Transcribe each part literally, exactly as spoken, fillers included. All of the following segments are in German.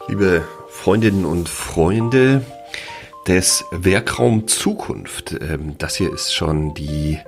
Liebe Freundinnen und Freunde des Werkraum Zukunft, ähm, das hier ist schon die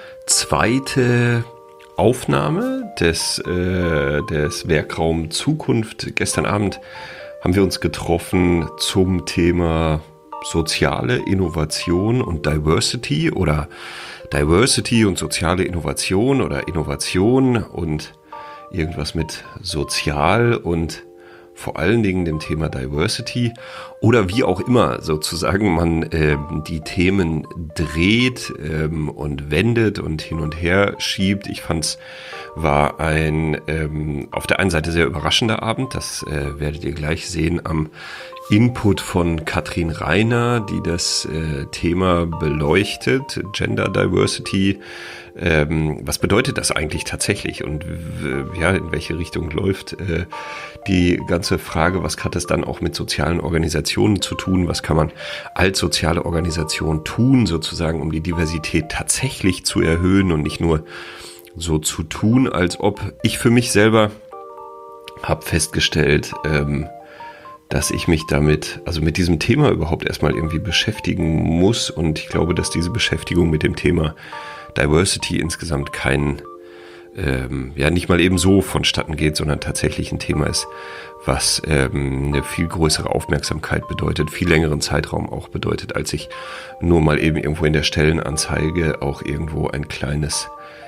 zweite Aufnahme des, äh, des Werkraum Zukunft. Gestern Abend haben wir uns getroffen zum Thema soziale Innovation und Diversity oder Diversity und soziale Innovation oder Innovation und irgendwas mit sozial und vor allen Dingen dem Thema Diversity oder wie auch immer sozusagen man äh, die Themen dreht ähm, und wendet und hin und her schiebt. Ich fand's war ein ähm, auf der einen Seite sehr überraschender Abend, das äh, werdet ihr gleich sehen am Input von Katrin Reiner, die das äh, Thema beleuchtet, Gender Diversity. Ähm, was bedeutet das eigentlich tatsächlich und w- ja, in welche Richtung läuft äh, die ganze Frage, was hat es dann auch mit sozialen Organisationen zu tun, was kann man als soziale Organisation tun, sozusagen, um die Diversität tatsächlich zu erhöhen und nicht nur so zu tun, als ob. Ich für mich selber habe festgestellt, ähm, dass ich mich damit, also mit diesem Thema überhaupt erstmal irgendwie beschäftigen muss und ich glaube, dass diese Beschäftigung mit dem Thema Diversity insgesamt kein, ähm, ja nicht mal eben so vonstatten geht, sondern tatsächlich ein Thema ist, was ähm, eine viel größere Aufmerksamkeit bedeutet, viel längeren Zeitraum auch bedeutet, als ich nur mal eben irgendwo in der Stellenanzeige auch irgendwo ein kleines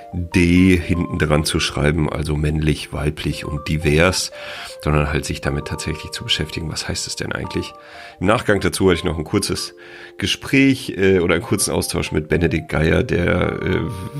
D hinten dran zu schreiben, also männlich, weiblich und divers, sondern halt sich damit tatsächlich zu beschäftigen, was heißt es denn eigentlich? Im Nachgang dazu hatte ich noch ein kurzes Gespräch äh, oder einen kurzen Austausch mit Benedikt Geier, der äh,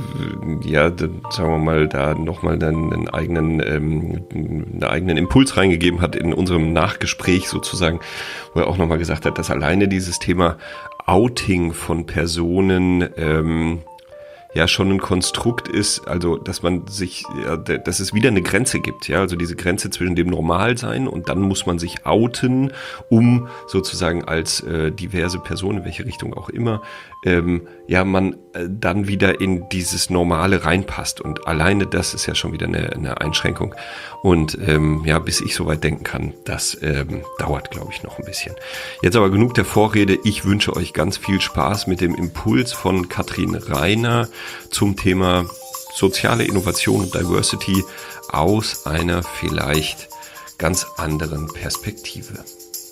ja, dann, sagen wir mal, da nochmal dann einen eigenen, ähm, einen eigenen Impuls reingegeben hat in unserem Nachgespräch sozusagen, wo er auch nochmal gesagt hat, dass alleine dieses Thema Outing von Personen ähm, ja schon ein Konstrukt ist, also dass man sich, ja, dass es wieder eine Grenze gibt, ja, also diese Grenze zwischen dem Normalsein und dann muss man sich outen, um sozusagen als äh, diverse Person, in welche Richtung auch immer, ähm, ja, man äh, dann wieder in dieses Normale reinpasst und alleine das ist ja schon wieder eine, eine Einschränkung und ähm, ja, bis ich soweit denken kann, das ähm, dauert, glaube ich, noch ein bisschen. Jetzt aber genug der Vorrede, ich wünsche euch ganz viel Spaß mit dem Impuls von Katrin Reiner zum Thema soziale Innovation und Diversity aus einer vielleicht ganz anderen Perspektive.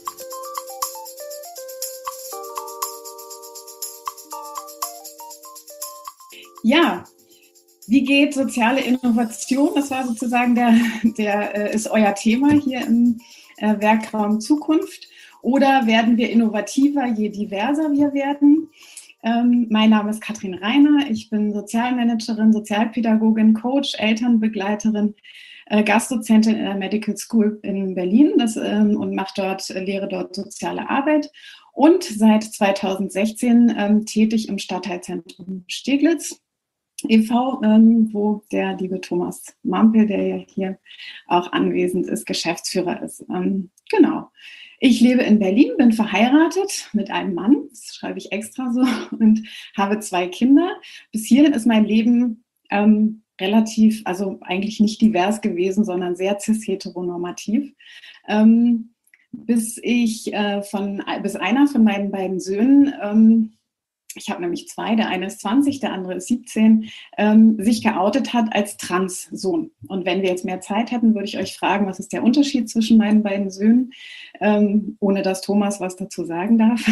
Ja, wie geht soziale Innovation? Das war sozusagen der, der äh, ist euer Thema hier im äh, Werkraum Zukunft. Oder werden wir innovativer, je diverser wir werden? Ähm, mein Name ist Katrin Reiner. Ich bin Sozialmanagerin, Sozialpädagogin, Coach, Elternbegleiterin, äh, Gastdozentin in der Medical School in Berlin das, ähm, und mache dort, äh, lehre dort soziale Arbeit. Und seit zweitausendsechzehn ähm, tätig im Stadtteilzentrum Steglitz e V, ähm, wo der liebe Thomas Mampel, der ja hier auch anwesend ist, Geschäftsführer ist. Ähm, genau. Ich lebe in Berlin, bin verheiratet mit einem Mann, das schreibe ich extra so, und habe zwei Kinder. Bis hierhin ist mein Leben ähm, relativ, also eigentlich nicht divers gewesen, sondern sehr cis-heteronormativ. Ähm, bis ich äh, von, bis einer von meinen beiden Söhnen, ähm, ich habe nämlich zwei, der eine ist zwanzig, der andere ist siebzehn, ähm, sich geoutet hat als Trans-Sohn. Und wenn wir jetzt mehr Zeit hätten, würde ich euch fragen, was ist der Unterschied zwischen meinen beiden Söhnen, ähm, ohne dass Thomas was dazu sagen darf.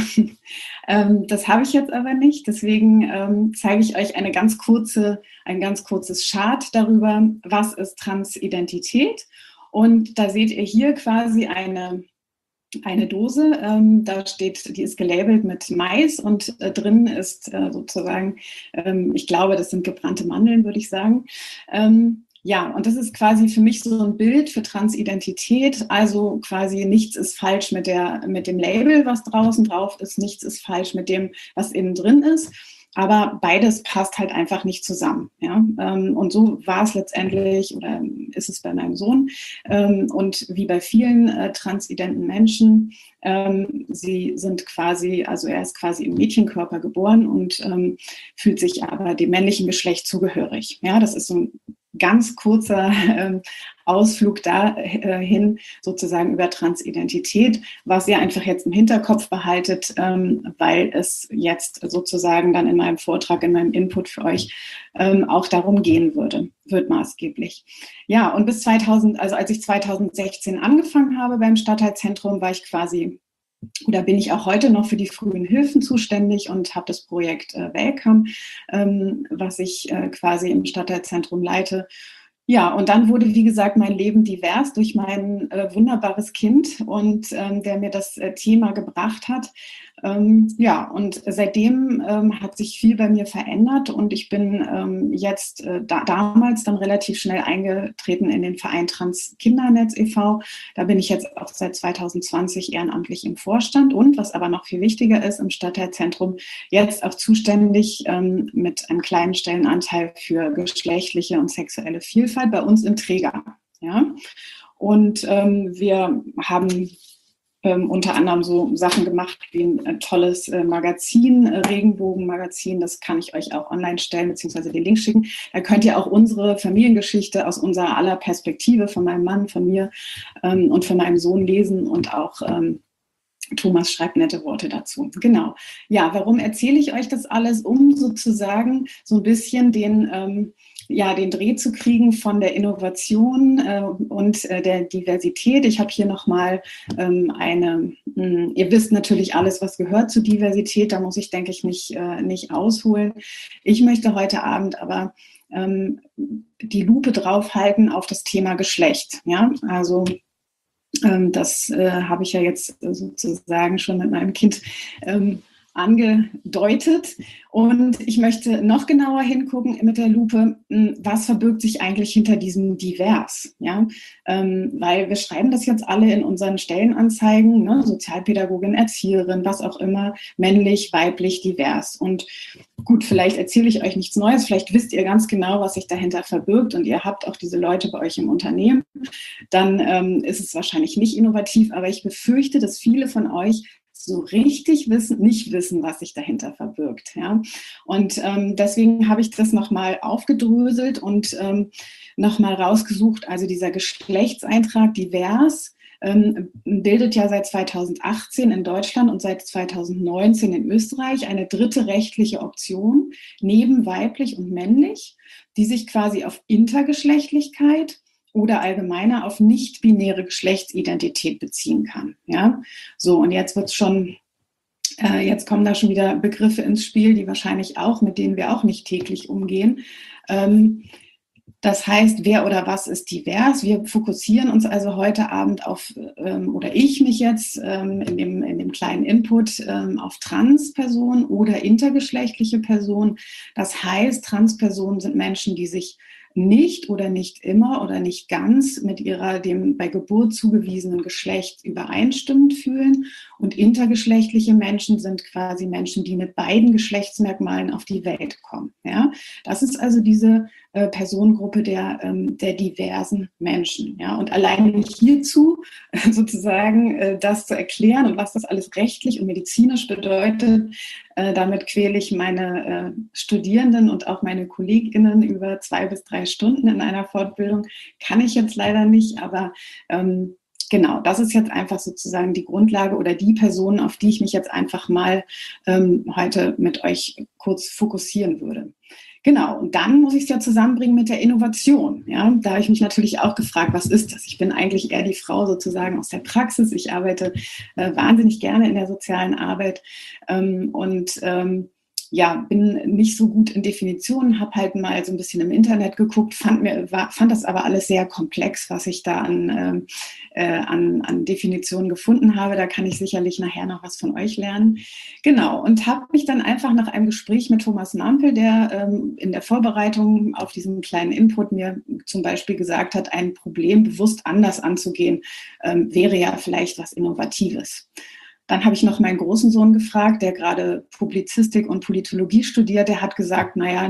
ähm, das habe ich jetzt aber nicht, deswegen ähm, zeige ich euch eine ganz kurze, ein ganz kurzes Chart darüber, was ist Transidentität. Und da seht ihr hier quasi eine eine Dose, ähm, da steht, die ist gelabelt mit Mais und äh, drin ist äh, sozusagen, ähm, ich glaube, das sind gebrannte Mandeln, würde ich sagen. Ähm, ja, und das ist quasi für mich so ein Bild für Transidentität, also quasi nichts ist falsch mit der, mit dem Label, was draußen drauf ist, nichts ist falsch mit dem, was innen drin ist. Aber beides passt halt einfach nicht zusammen. Ja? Und so war es letztendlich oder ist es bei meinem Sohn. Und wie bei vielen äh, transidenten Menschen, ähm, sie sind quasi, also er ist quasi im Mädchenkörper geboren und ähm, fühlt sich aber dem männlichen Geschlecht zugehörig. Ja, das ist so ein ganz kurzer ähm, Ausflug dahin, sozusagen über Transidentität, was ihr einfach jetzt im Hinterkopf behaltet, ähm, weil es jetzt sozusagen dann in meinem Vortrag, in meinem Input für euch ähm, auch darum gehen würde, wird maßgeblich. Ja, und bis zweitausend, also als ich zweitausendsechzehn angefangen habe beim Stadtteilzentrum, war ich quasi oder bin ich auch heute noch für die frühen Hilfen zuständig und habe das Projekt äh, Welcome, ähm, was ich äh, quasi im Stadtteilzentrum leite. Ja, und dann wurde, wie gesagt, mein Leben divers durch mein äh, wunderbares Kind und ähm, der mir das äh, Thema gebracht hat. Ähm, ja, und seitdem ähm, hat sich viel bei mir verändert und ich bin ähm, jetzt äh, da, damals dann relativ schnell eingetreten in den Verein Trans Kindernetz e V. Da bin ich jetzt auch seit zweitausendzwanzig ehrenamtlich im Vorstand und, was aber noch viel wichtiger ist, im Stadtteilzentrum jetzt auch zuständig ähm, mit einem kleinen Stellenanteil für geschlechtliche und sexuelle Vielfalt bei uns im Träger. Ja? Und ähm, wir haben Ähm, unter anderem so Sachen gemacht wie ein äh, tolles äh, Magazin, äh, Regenbogen-Magazin, das kann ich euch auch online stellen, beziehungsweise den Link schicken. Da könnt ihr auch unsere Familiengeschichte aus unserer aller Perspektive, von meinem Mann, von mir ähm, und von meinem Sohn lesen und auch ähm, Thomas schreibt nette Worte dazu. Genau. Ja, warum erzähle ich euch das alles? Um sozusagen so ein bisschen den ähm, ja, den Dreh zu kriegen von der Innovation äh, und äh, der Diversität. Ich habe hier nochmal ähm, eine, mh, ihr wisst natürlich alles, was gehört zu Diversität, da muss ich, denke ich, nicht, äh, nicht ausholen. Ich möchte heute Abend aber ähm, die Lupe draufhalten auf das Thema Geschlecht. Ja, also ähm, das äh, habe ich ja jetzt sozusagen schon mit meinem Kind ähm, angedeutet. Und ich möchte noch genauer hingucken mit der Lupe, was verbirgt sich eigentlich hinter diesem Divers? Ja? Ähm, weil wir schreiben das jetzt alle in unseren Stellenanzeigen, ne? Sozialpädagogin, Erzieherin, was auch immer, männlich, weiblich, divers. Und gut, vielleicht erzähle ich euch nichts Neues, vielleicht wisst ihr ganz genau, was sich dahinter verbirgt und ihr habt auch diese Leute bei euch im Unternehmen. Dann ähm, ist es wahrscheinlich nicht innovativ, aber ich befürchte, dass viele von euch so richtig wissen, nicht wissen, was sich dahinter verbirgt. Ja? Und ähm, deswegen habe ich das nochmal aufgedröselt und ähm, nochmal rausgesucht. Also dieser Geschlechtseintrag divers ähm, bildet ja seit zweitausendachtzehn in Deutschland und seit zweitausendneunzehn in Österreich eine dritte rechtliche Option neben weiblich und männlich, die sich quasi auf Intergeschlechtlichkeit oder allgemeiner auf nicht-binäre Geschlechtsidentität beziehen kann. Ja? So, und jetzt wird es schon, äh, jetzt kommen da schon wieder Begriffe ins Spiel, die wahrscheinlich auch, mit denen wir auch nicht täglich umgehen. Ähm, das heißt, wer oder was ist divers? Wir fokussieren uns also heute Abend auf, ähm, oder ich mich jetzt ähm, in, dem, in dem kleinen Input ähm, auf Transpersonen oder intergeschlechtliche Personen. Das heißt, Transpersonen sind Menschen, die sich nicht oder nicht immer oder nicht ganz mit ihrer dem bei Geburt zugewiesenen Geschlecht übereinstimmend fühlen. Und intergeschlechtliche Menschen sind quasi Menschen, die mit beiden Geschlechtsmerkmalen auf die Welt kommen. Ja? Das ist also diese äh, Personengruppe der, ähm, der diversen Menschen. Ja? Und allein hierzu äh, sozusagen äh, das zu erklären und was das alles rechtlich und medizinisch bedeutet, äh, damit quäle ich meine äh, Studierenden und auch meine KollegInnen über zwei bis drei Stunden in einer Fortbildung. Kann ich jetzt leider nicht, aber ähm, genau, das ist jetzt einfach sozusagen die Grundlage oder die Personen, auf die ich mich jetzt einfach mal ähm, heute mit euch kurz fokussieren würde. Genau, und dann muss ich es ja zusammenbringen mit der Innovation. Ja? Da habe ich mich natürlich auch gefragt, was ist das? Ich bin eigentlich eher die Frau sozusagen aus der Praxis. Ich arbeite äh, wahnsinnig gerne in der sozialen Arbeit ähm, und ähm, ja, bin nicht so gut in Definitionen, habe halt mal so ein bisschen im Internet geguckt, fand, mir, war, fand das aber alles sehr komplex, was ich da an, äh, an, an Definitionen gefunden habe. Da kann ich sicherlich nachher noch was von euch lernen. Genau, und habe mich dann einfach nach einem Gespräch mit Thomas Mampel, der ähm, in der Vorbereitung auf diesen kleinen Input mir zum Beispiel gesagt hat, ein Problem bewusst anders anzugehen, ähm, wäre ja vielleicht was Innovatives. Dann habe ich noch meinen großen Sohn gefragt, der gerade Publizistik und Politologie studiert. Der hat gesagt, naja,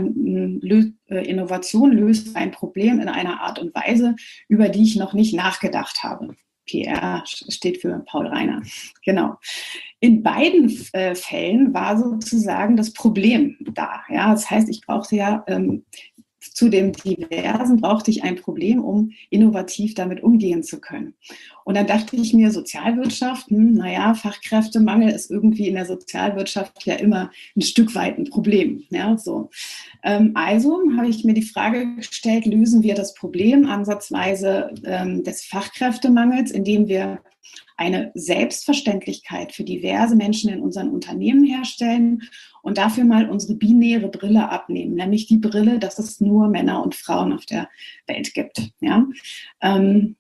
Innovation löst ein Problem in einer Art und Weise, über die ich noch nicht nachgedacht habe. P R steht für Paul Reiner. Genau. In beiden äh, Fällen war sozusagen das Problem da. Ja, das heißt, ich brauchte ja ähm, zu dem Diversen brauchte ich ein Problem, um innovativ damit umgehen zu können. Und dann dachte ich mir, Sozialwirtschaft, hm, naja, Fachkräftemangel ist irgendwie in der Sozialwirtschaft ja immer ein Stück weit ein Problem. Ja, so. Ähm, also habe ich mir die Frage gestellt, lösen wir das Problem ansatzweise ähm, des Fachkräftemangels, indem wir eine Selbstverständlichkeit für diverse Menschen in unseren Unternehmen herstellen und dafür mal unsere binäre Brille abnehmen, nämlich die Brille, dass es nur Männer und Frauen auf der Welt gibt. Ja? Ähm,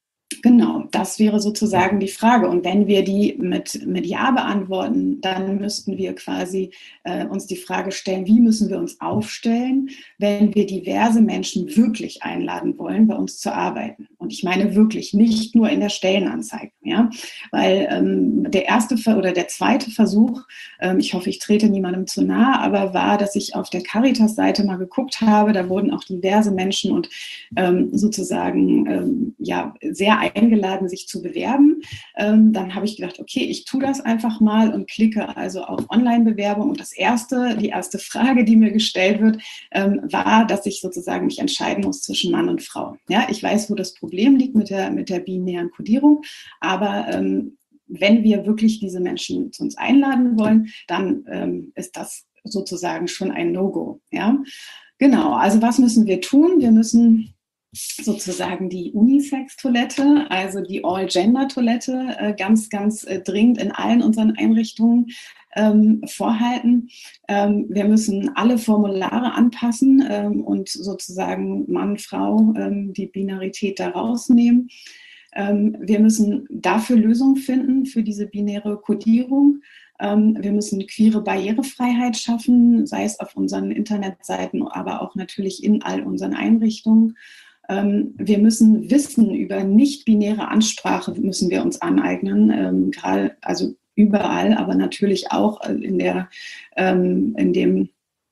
Genau, das wäre sozusagen die Frage. Und wenn wir die mit, mit Ja beantworten, dann müssten wir quasi äh, uns die Frage stellen, wie müssen wir uns aufstellen, wenn wir diverse Menschen wirklich einladen wollen, bei uns zu arbeiten. Und ich meine wirklich, nicht nur in der Stellenanzeige. Ja? Weil ähm, der erste oder der zweite Versuch, ähm, ich hoffe, ich trete niemandem zu nahe, aber war, dass ich auf der Caritas-Seite mal geguckt habe, da wurden auch diverse Menschen und ähm, sozusagen ähm, ja sehr eingeladen, sich zu bewerben. Ähm, dann habe ich gedacht, okay, ich tue das einfach mal und klicke also auf Online-Bewerbung. Und das erste, die erste Frage, die mir gestellt wird, ähm, war, dass ich sozusagen mich entscheiden muss zwischen Mann und Frau. Ja, ich weiß, wo das Problem liegt mit der, mit der binären Kodierung, aber ähm, wenn wir wirklich diese Menschen zu uns einladen wollen, dann ähm, ist das sozusagen schon ein No-Go. Ja? Genau, also was müssen wir tun? Wir müssen sozusagen die Unisex-Toilette, also die All-Gender-Toilette, äh, ganz, ganz äh, dringend in allen unseren Einrichtungen ähm, vorhalten. Ähm, wir müssen alle Formulare anpassen ähm, und sozusagen Mann, Frau, ähm, die Binarität da rausnehmen. Ähm, wir müssen dafür Lösungen finden, für diese binäre Kodierung. Ähm, wir müssen queere Barrierefreiheit schaffen, sei es auf unseren Internetseiten, aber auch natürlich in all unseren Einrichtungen. Ähm, wir müssen Wissen über nicht-binäre Ansprache müssen wir uns aneignen, ähm, gerade also überall, aber natürlich auch in der ähm, in dem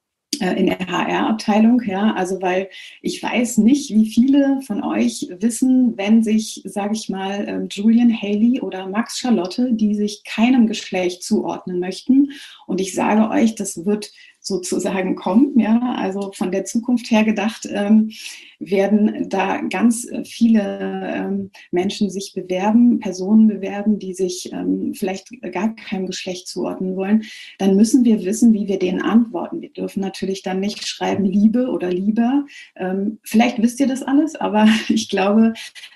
in der H R-Abteilung, ja, also weil ich weiß nicht, wie viele von euch wissen, wenn sich, sage ich mal, Julian Haley oder Max Charlotte, die sich keinem Geschlecht zuordnen möchten, und ich sage euch, das wird sozusagen kommen, ja, also von der Zukunft her gedacht, ähm, werden da ganz viele ähm, Menschen sich bewerben, Personen bewerben, die sich ähm, vielleicht gar keinem Geschlecht zuordnen wollen, dann müssen wir wissen, wie wir denen antworten. Wir dürfen natürlich dann nicht schreiben Liebe oder lieber. Ähm, vielleicht wisst ihr das alles, aber ich glaube,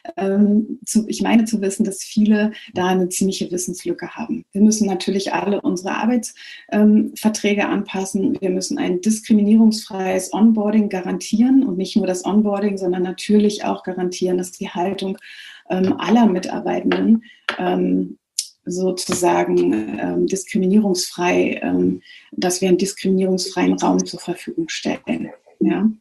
ähm, zu, ich meine zu wissen, dass viele da eine ziemliche Wissenslücke haben. Wir müssen natürlich alle unsere Arbeitsverträge ähm, anpassen. Wir müssen ein diskriminierungsfreies Onboarding garantieren und nicht nur das Onboarding, sondern natürlich auch garantieren, dass die Haltung ähm, aller Mitarbeitenden ähm, sozusagen ähm, diskriminierungsfrei, ähm, dass wir einen diskriminierungsfreien Raum zur Verfügung stellen. Ja.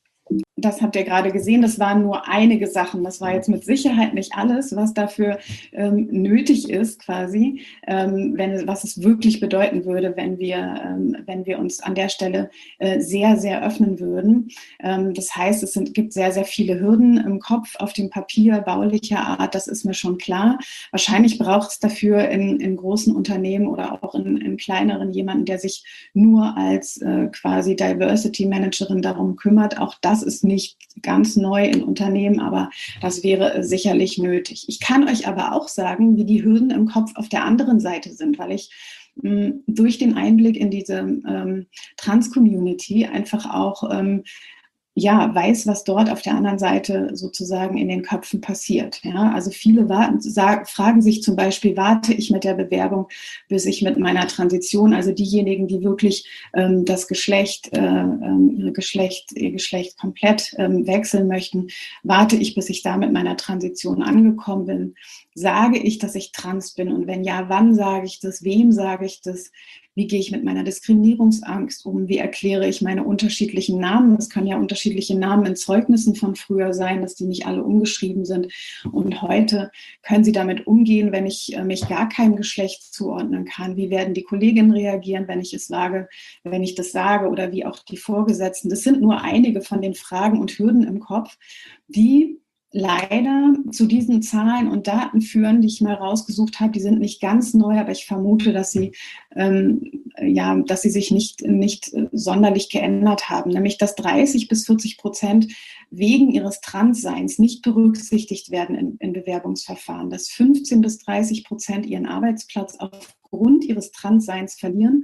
Das habt ihr gerade gesehen, das waren nur einige Sachen. Das war jetzt mit Sicherheit nicht alles, was dafür ähm, nötig ist, quasi, ähm, wenn, was es wirklich bedeuten würde, wenn wir, ähm, wenn wir uns an der Stelle äh, sehr, sehr öffnen würden. Ähm, das heißt, es sind, gibt sehr, sehr viele Hürden im Kopf, auf dem Papier, baulicher Art, das ist mir schon klar. Wahrscheinlich braucht es dafür in, in großen Unternehmen oder auch in, in kleineren jemanden, der sich nur als äh, quasi Diversity Managerin darum kümmert. Auch das ist nicht ganz neu in Unternehmen, aber das wäre sicherlich nötig. Ich kann euch aber auch sagen, wie die Hürden im Kopf auf der anderen Seite sind, weil ich mh, durch den Einblick in diese ähm, Trans-Community einfach auch ähm, ja, weiß, was dort auf der anderen Seite sozusagen in den Köpfen passiert. Ja, also viele warten, sagen, fragen sich zum Beispiel, warte ich mit der Bewerbung, bis ich mit meiner Transition, also diejenigen, die wirklich ähm, das Geschlecht, äh, ihre Geschlecht, ihr Geschlecht komplett ähm, wechseln möchten, warte ich, bis ich da mit meiner Transition angekommen bin. Sage ich, dass ich trans bin? Und wenn ja, wann sage ich das? Wem sage ich das? Wie gehe ich mit meiner Diskriminierungsangst um? Wie erkläre ich meine unterschiedlichen Namen? Es können ja unterschiedliche Namen in Zeugnissen von früher sein, dass die nicht alle umgeschrieben sind. Und heute können sie damit umgehen, wenn ich mich gar keinem Geschlecht zuordnen kann. Wie werden die Kolleginnen reagieren, wenn ich es sage, wenn ich das sage, oder wie auch die Vorgesetzten? Das sind nur einige von den Fragen und Hürden im Kopf, die leider zu diesen Zahlen und Daten führen, die ich mal rausgesucht habe. Die sind nicht ganz neu, aber ich vermute, dass sie, ähm, ja, dass sie sich nicht, nicht sonderlich geändert haben. Nämlich, dass dreißig bis vierzig Prozent wegen ihres Transseins nicht berücksichtigt werden in, in Bewerbungsverfahren, dass fünfzehn bis dreißig Prozent ihren Arbeitsplatz aufgrund ihres Transseins verlieren.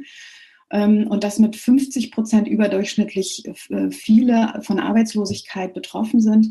Und dass mit fünfzig Prozent überdurchschnittlich viele von Arbeitslosigkeit betroffen sind,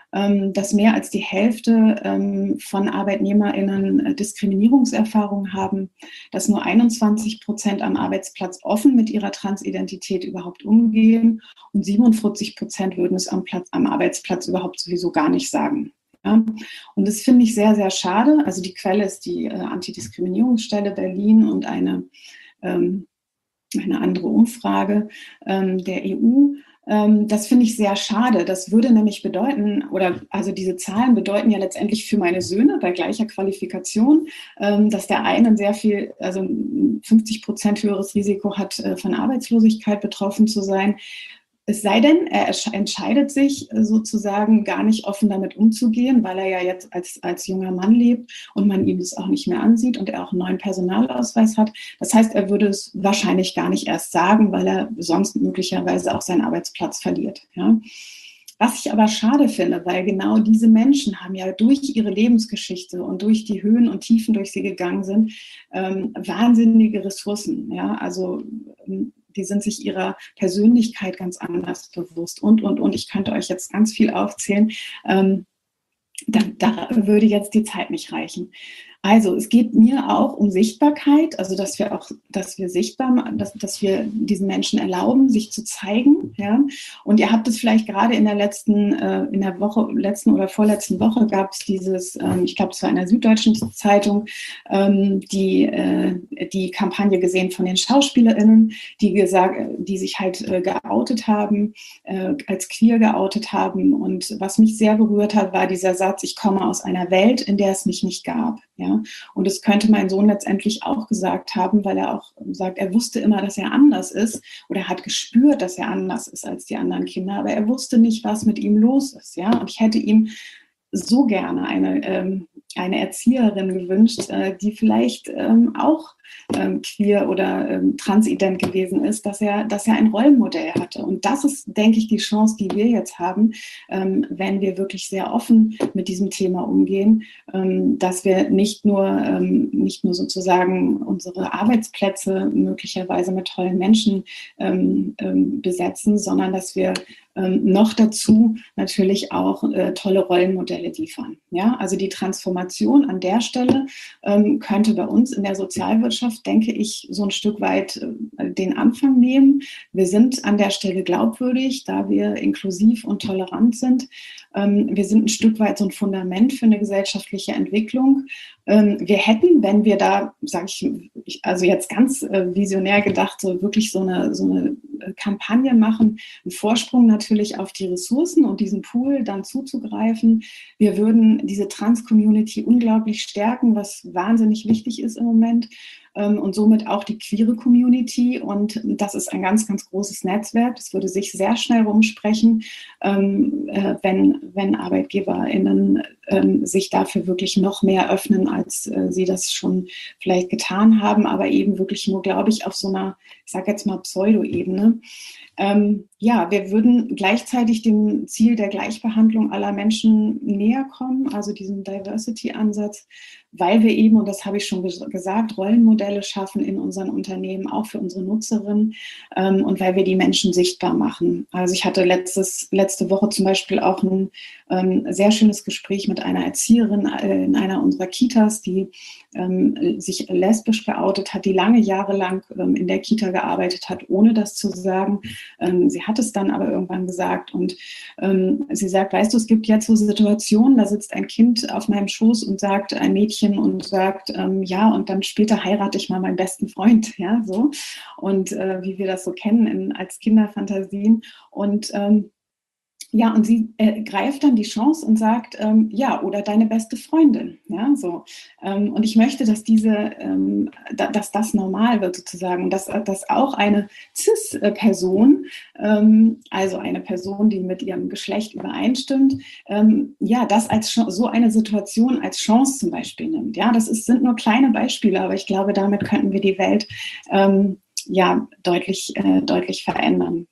dass mehr als die Hälfte von ArbeitnehmerInnen Diskriminierungserfahrungen haben, dass nur einundzwanzig Prozent am Arbeitsplatz offen mit ihrer Transidentität überhaupt umgehen und siebenundvierzig Prozent würden es am, Platz, am Arbeitsplatz überhaupt sowieso gar nicht sagen. Ja, und das finde ich sehr, sehr schade. Also die Quelle ist die äh, Antidiskriminierungsstelle Berlin und eine, ähm, eine andere Umfrage ähm, der E U. Ähm, das finde ich sehr schade. Das würde nämlich bedeuten, oder also diese Zahlen bedeuten ja letztendlich für meine Söhne bei gleicher Qualifikation, ähm, dass der eine ein sehr viel, also fünfzig Prozent höheres Risiko hat, äh, von Arbeitslosigkeit betroffen zu sein. Es sei denn, er entscheidet sich sozusagen gar nicht offen damit umzugehen, weil er ja jetzt als, als junger Mann lebt und man ihm das auch nicht mehr ansieht und er auch einen neuen Personalausweis hat. Das heißt, er würde es wahrscheinlich gar nicht erst sagen, weil er sonst möglicherweise auch seinen Arbeitsplatz verliert. Ja. Was ich aber schade finde, weil genau diese Menschen haben ja durch ihre Lebensgeschichte und durch die Höhen und Tiefen, durch sie gegangen sind, ähm, wahnsinnige Ressourcen. Ja, also die sind sich ihrer Persönlichkeit ganz anders bewusst und, und, und. Ich könnte euch jetzt ganz viel aufzählen. Ähm, da, da würde jetzt die Zeit nicht reichen. Also es geht mir auch um Sichtbarkeit, also dass wir auch, dass wir sichtbar, dass, dass wir diesen Menschen erlauben, sich zu zeigen. Ja? Und ihr habt es vielleicht gerade in der letzten, äh, in der Woche, letzten oder vorletzten Woche gab es dieses, ähm, ich glaube, es war in der Süddeutschen Zeitung, ähm, die, äh, die Kampagne gesehen von den SchauspielerInnen, die gesagt, die sich halt äh, geoutet haben, äh, als queer geoutet haben. Und was mich sehr berührt hat, war dieser Satz: Ich komme aus einer Welt, in der es mich nicht gab. Ja? Und das könnte mein Sohn letztendlich auch gesagt haben, weil er auch sagt, er wusste immer, dass er anders ist oder hat gespürt, dass er anders ist als die anderen Kinder, aber er wusste nicht, was mit ihm los ist. Ja? Und ich hätte ihm so gerne eine, ähm, eine Erzieherin gewünscht, äh, die vielleicht ähm, auch ähm, queer oder ähm, transident gewesen ist, dass er, dass er ein Rollenmodell hatte. Und das ist, denke ich, die Chance, die wir jetzt haben, ähm, wenn wir wirklich sehr offen mit diesem Thema umgehen, ähm, dass wir nicht nur, ähm, nicht nur sozusagen unsere Arbeitsplätze möglicherweise mit tollen Menschen ähm, ähm, besetzen, sondern dass wir ähm, noch dazu natürlich auch äh, tolle Rollenmodelle liefern. Ja? Also die Transformation an der Stelle ähm, könnte bei uns in der Sozialwirtschaft, denke ich, so ein Stück weit äh, den Anfang nehmen. Wir sind an der Stelle glaubwürdig, da wir inklusiv und tolerant sind. Ähm, wir sind ein Stück weit so ein Fundament für eine gesellschaftliche Entwicklung. Ähm, wir hätten, wenn wir da, sage ich, also jetzt ganz äh, visionär gedacht, so wirklich so eine, so eine Kampagne machen, einen Vorsprung natürlich auf die Ressourcen und diesen Pool dann zuzugreifen. Wir würden diese Trans-Community unglaublich stärken, was wahnsinnig wichtig ist im Moment. Und somit auch die queere Community. Und das ist ein ganz, ganz großes Netzwerk. Das würde sich sehr schnell rumsprechen, ähm, äh, wenn, wenn ArbeitgeberInnen ähm, sich dafür wirklich noch mehr öffnen, als äh, sie das schon vielleicht getan haben, aber eben wirklich nur, glaube ich, auf so einer, ich sage jetzt mal, Pseudo-Ebene. Ähm, ja, wir würden gleichzeitig dem Ziel der Gleichbehandlung aller Menschen näher kommen, also diesem Diversity-Ansatz, weil wir eben, und das habe ich schon gesagt, Rollenmodelle schaffen in unseren Unternehmen, auch für unsere Nutzerinnen, ähm, und weil wir die Menschen sichtbar machen. Also ich hatte letztes, letzte Woche zum Beispiel auch ein ähm, sehr schönes Gespräch mit einer Erzieherin äh, in einer unserer Kitas, die ähm, sich lesbisch geoutet hat, die lange Jahre lang ähm, in der Kita gearbeitet hat, ohne das zu sagen. Ähm, sie hat es dann aber irgendwann gesagt und ähm, sie sagt, weißt du, es gibt jetzt so Situationen, da sitzt ein Kind auf meinem Schoß und sagt, ein Mädchen und sagt, ähm, ja, und dann später heirate ich mal meinen besten Freund, ja, so. Und äh, wie wir das so kennen in, als Kinderfantasien. Und ähm, Ja, und sie äh, greift dann die Chance und sagt, ähm, ja, oder deine beste Freundin, ja, so. Ähm, und ich möchte, dass diese, ähm, da, dass das normal wird sozusagen, dass, dass auch eine Cis-Person, ähm, also eine Person, die mit ihrem Geschlecht übereinstimmt, ähm, ja, das als so eine Situation als Chance zum Beispiel nimmt. Ja, das ist, sind nur kleine Beispiele, aber ich glaube, damit könnten wir die Welt ähm, ja deutlich, äh, deutlich verändern.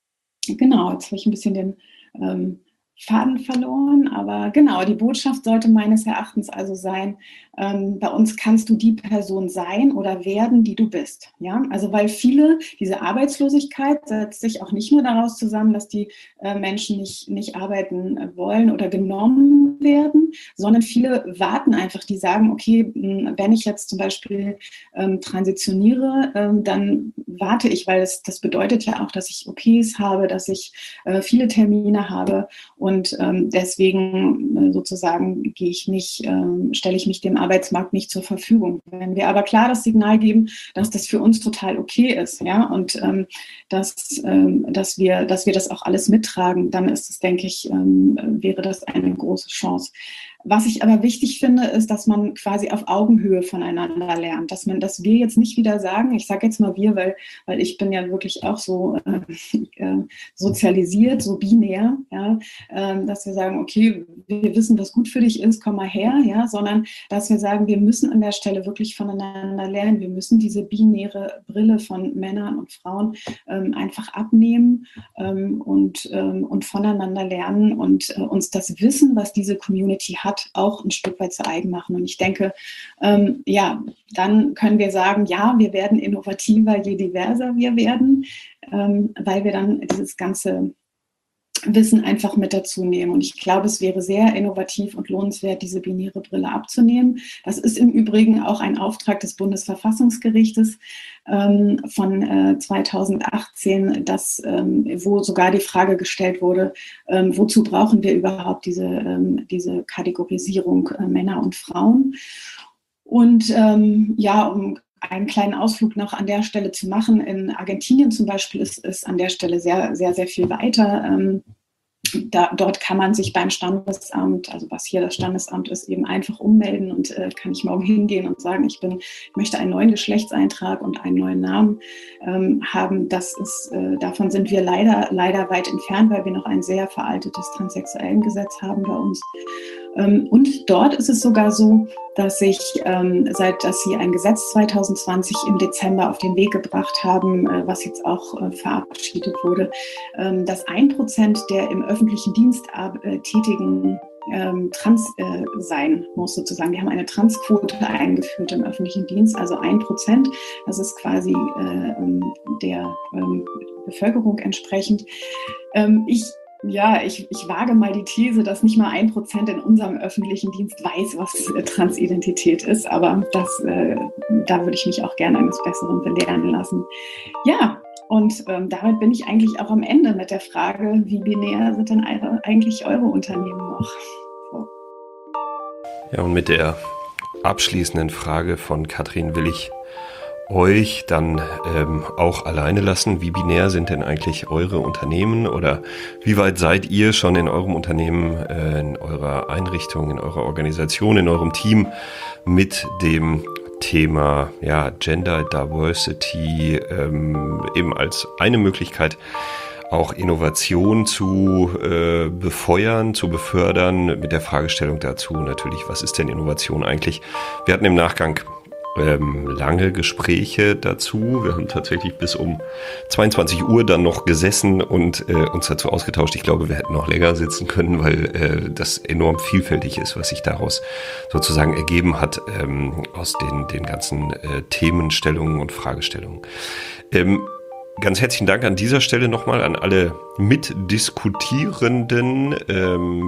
Genau, jetzt habe ich ein bisschen den ähm, Faden verloren, aber genau, die Botschaft sollte meines Erachtens also sein, ähm, bei uns kannst du die Person sein oder werden, die du bist. Ja? Also weil viele, diese Arbeitslosigkeit setzt sich auch nicht nur daraus zusammen, dass die äh, Menschen nicht, nicht arbeiten wollen oder genommen werden, sondern viele warten einfach, die sagen, okay, wenn ich jetzt zum Beispiel ähm, transitioniere, ähm, dann warte ich, weil es, das bedeutet ja auch, dass ich O Ps habe, dass ich äh, viele Termine habe und ähm, deswegen äh, sozusagen gehe ich nicht, ähm, stelle ich mich dem Arbeitsmarkt nicht zur Verfügung. Wenn wir aber klar das Signal geben, dass das für uns total okay ist, ja, und ähm, dass, ähm, dass, wir, dass wir das auch alles mittragen, dann ist es, denke ich, ähm, wäre das eine große Chance. Was ich aber wichtig finde, ist, dass man quasi auf Augenhöhe voneinander lernt, dass man, dass wir jetzt nicht wieder sagen, ich sage jetzt mal wir, weil, weil ich bin ja wirklich auch so äh, sozialisiert, so binär, ja, äh, dass wir sagen, okay, wir wissen, was gut für dich ist, komm mal her, ja, sondern dass wir sagen, wir müssen an der Stelle wirklich voneinander lernen, wir müssen diese binäre Brille von Männern und Frauen ähm, einfach abnehmen ähm, und, ähm, und voneinander lernen und äh, uns das Wissen, was diese Community hat, auch ein Stück weit zu eigen machen. Und ich denke, ähm, ja, dann können wir sagen, ja, wir werden innovativer, je diverser wir werden, ähm, weil wir dann dieses ganze Wissen einfach mit dazu nehmen. Und ich glaube, es wäre sehr innovativ und lohnenswert, diese binäre Brille abzunehmen. Das ist im Übrigen auch ein Auftrag des Bundesverfassungsgerichtes ähm, von äh, zweitausendachtzehn, das, ähm, wo sogar die Frage gestellt wurde, ähm, wozu brauchen wir überhaupt diese, ähm, diese Kategorisierung äh, Männer und Frauen? Und ähm, ja, um einen kleinen Ausflug noch an der Stelle zu machen. In Argentinien zum Beispiel ist es an der Stelle sehr, sehr, sehr viel weiter. Ähm, da, dort kann man sich beim Standesamt, also was hier das Standesamt ist, eben einfach ummelden und äh, kann ich morgen hingehen und sagen, ich bin, ich möchte einen neuen Geschlechtseintrag und einen neuen Namen ähm, haben. Das ist, äh, davon sind wir leider, leider weit entfernt, weil wir noch ein sehr veraltetes Transsexuellengesetz haben bei uns. Ähm, und dort ist es sogar so, dass sich, ähm, seit dass sie ein Gesetz zwanzig zwanzig im Dezember auf den Weg gebracht haben, äh, was jetzt auch äh, verabschiedet wurde, ähm, dass ein Prozent der im öffentlichen Dienst äh, tätigen ähm, trans äh, sein muss sozusagen. Die haben eine Transquote eingeführt im öffentlichen Dienst, also ein Prozent. Das ist quasi äh, der ähm, Bevölkerung entsprechend. Ähm, ich Ja, ich, ich wage mal die These, dass nicht mal ein Prozent in unserem öffentlichen Dienst weiß, was äh, Transidentität ist. Aber das, äh, da würde ich mich auch gerne eines Besseren belehren lassen. Ja, und ähm, damit bin ich eigentlich auch am Ende mit der Frage, wie binär sind denn eure, eigentlich eure Unternehmen noch? So. Ja, und mit der abschließenden Frage von Katrin will ich euch dann ähm, auch alleine lassen. Wie binär sind denn eigentlich eure Unternehmen oder wie weit seid ihr schon in eurem Unternehmen, äh, in eurer Einrichtung, in eurer Organisation, in eurem Team mit dem Thema ja, Gender Diversity ähm, eben als eine Möglichkeit auch Innovation zu äh, befeuern, zu befördern, mit der Fragestellung dazu natürlich, was ist denn Innovation eigentlich? Wir hatten im Nachgang Ähm, lange Gespräche dazu. Wir haben tatsächlich bis um zweiundzwanzig Uhr dann noch gesessen und äh, uns dazu ausgetauscht. Ich glaube, wir hätten noch länger sitzen können, weil äh, das enorm vielfältig ist, was sich daraus sozusagen ergeben hat ähm, aus den, den ganzen äh, Themenstellungen und Fragestellungen. Ähm, Ganz herzlichen Dank an dieser Stelle nochmal an alle Mitdiskutierenden, ähm,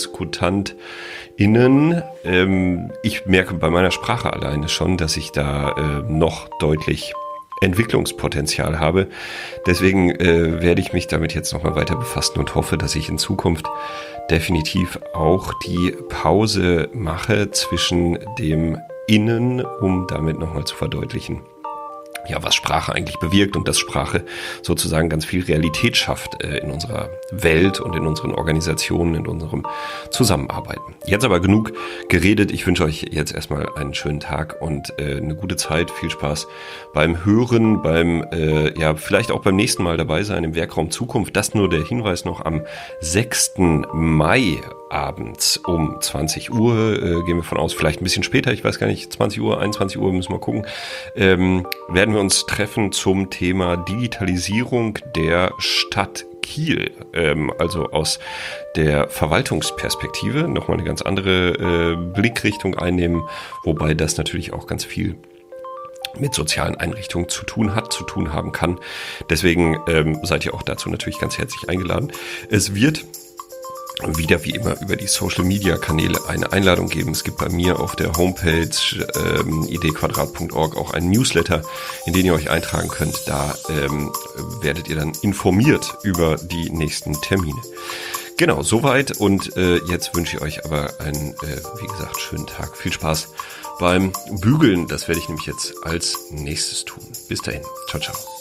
MitdiskutantInnen. Ähm, ich merke bei meiner Sprache alleine schon, dass ich da äh, noch deutlich Entwicklungspotenzial habe. Deswegen äh, werde ich mich damit jetzt nochmal weiter befassen und hoffe, dass ich in Zukunft definitiv auch die Pause mache zwischen dem Innen, um damit nochmal zu verdeutlichen, ja, was Sprache eigentlich bewirkt und dass Sprache sozusagen ganz viel Realität schafft äh, in unserer Welt und in unseren Organisationen, in unserem Zusammenarbeiten. Jetzt aber genug geredet. Ich wünsche euch jetzt erstmal einen schönen Tag und äh, eine gute Zeit. Viel Spaß beim Hören, beim, äh, ja, vielleicht auch beim nächsten Mal dabei sein im Werkraum Zukunft. Das nur der Hinweis noch: am sechsten Mai abends um zwanzig Uhr, äh, gehen wir von aus, vielleicht ein bisschen später, ich weiß gar nicht, zwanzig Uhr, einundzwanzig Uhr, müssen wir gucken, ähm, werden wir uns treffen zum Thema Digitalisierung der Stadt Kiel, ähm, also aus der Verwaltungsperspektive nochmal eine ganz andere äh, Blickrichtung einnehmen, wobei das natürlich auch ganz viel mit sozialen Einrichtungen zu tun hat, zu tun haben kann. Deswegen ähm, seid ihr auch dazu natürlich ganz herzlich eingeladen. Es wird wieder wie immer über die Social-Media-Kanäle eine Einladung geben. Es gibt bei mir auf der Homepage ähm, idquadrat punkt org auch einen Newsletter, in den ihr euch eintragen könnt. Da ähm, werdet ihr dann informiert über die nächsten Termine. Genau, soweit. Und äh, jetzt wünsche ich euch aber einen, äh, wie gesagt, schönen Tag. Viel Spaß beim Bügeln. Das werde ich nämlich jetzt als nächstes tun. Bis dahin. Ciao, ciao.